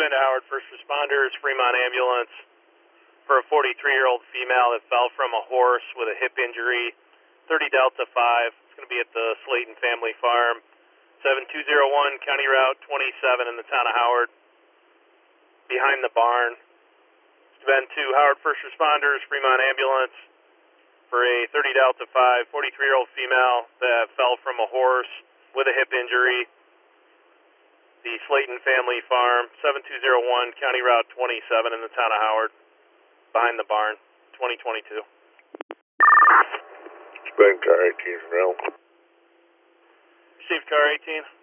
to Howard First Responders, Fremont Ambulance, for a 43-year-old female that fell from a horse with a hip injury, 30 Delta 5. It's going to be at the Slayton Family Farm, 7201 County Route 27 in the town of Howard, behind the barn. It's been to Howard First Responders, Fremont Ambulance, for a 30 Delta 5, 43-year-old female that fell from a horse with a hip injury, the Slayton Family Farm, 7201 County Route 27 in the town of Howard, behind the barn, 2022. It's been car 18 from Elm. Received car 18.